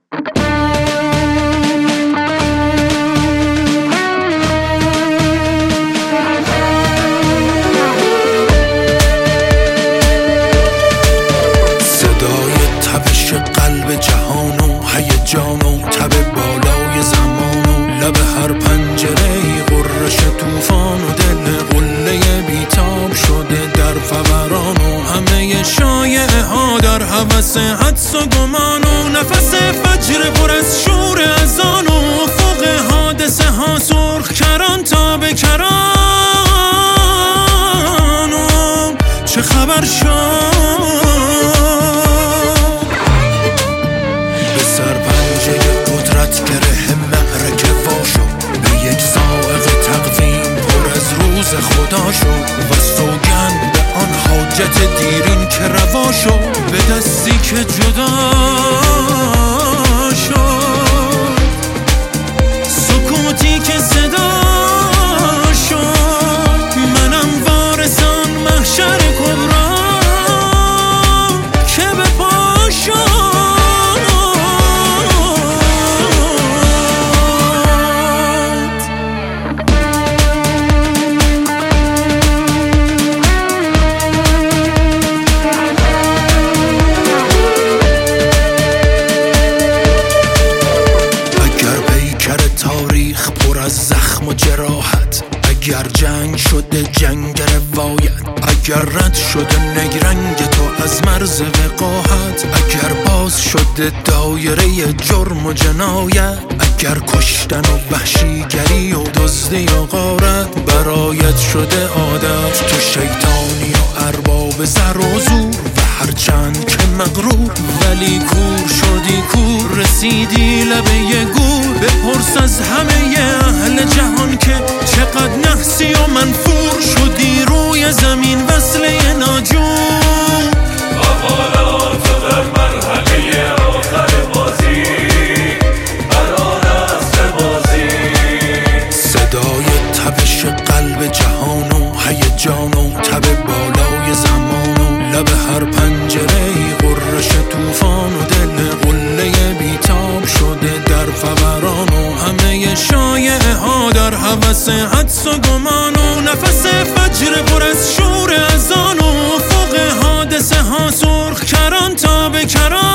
جهان و هیجان و تب بالای زمان و لب هر پنجره غرش طوفان و دل قله بیتاب شده در فوران و همه شایعه ها در هوس حدس و گمان و نفس فجر پر از شور اذان و افق حادثه ها سرخ کران تا به کران و چه خبر شد گره معرکه وا شد به یک سائق تقویم پر از روز خدا شد و سوگند به آن حاجت دیرین که روا شد به دستی که جدا شد سکوتی که صدا شد منم وارثان محشر کبرا که به پا شد تاریخ پر از زخم و جراحت، اگر جنگ شده جنگ روایت، اگر رد شده نگرنگ تو از مرز وقاحت، اگر باز شده دایره جرم و جنایت، اگر کشتن و وحشیگری و دزدی و غارت برایت شده عادت، تو شیطانی و ارباب زر و زور و هرچند که مغرور ولی کور شدی کور رسیدی لبه گور. بپرس از همه اهل جهان که چقدر نحسی و منفور شدی روی زمین وصله ناجور. حالا تو در مرحله آخر بازی قرار است بازی. صدای تپش قلب جهان و هیجان و تب بالای زمان و لب هر پنجره غرش طوفان و دل قله بیتاب شده در فوران و همه شایعه ها در هوس حدس و گمان و نفس فجر پر از شور اذان و افق حادثه ها سرخ کران تا به کران.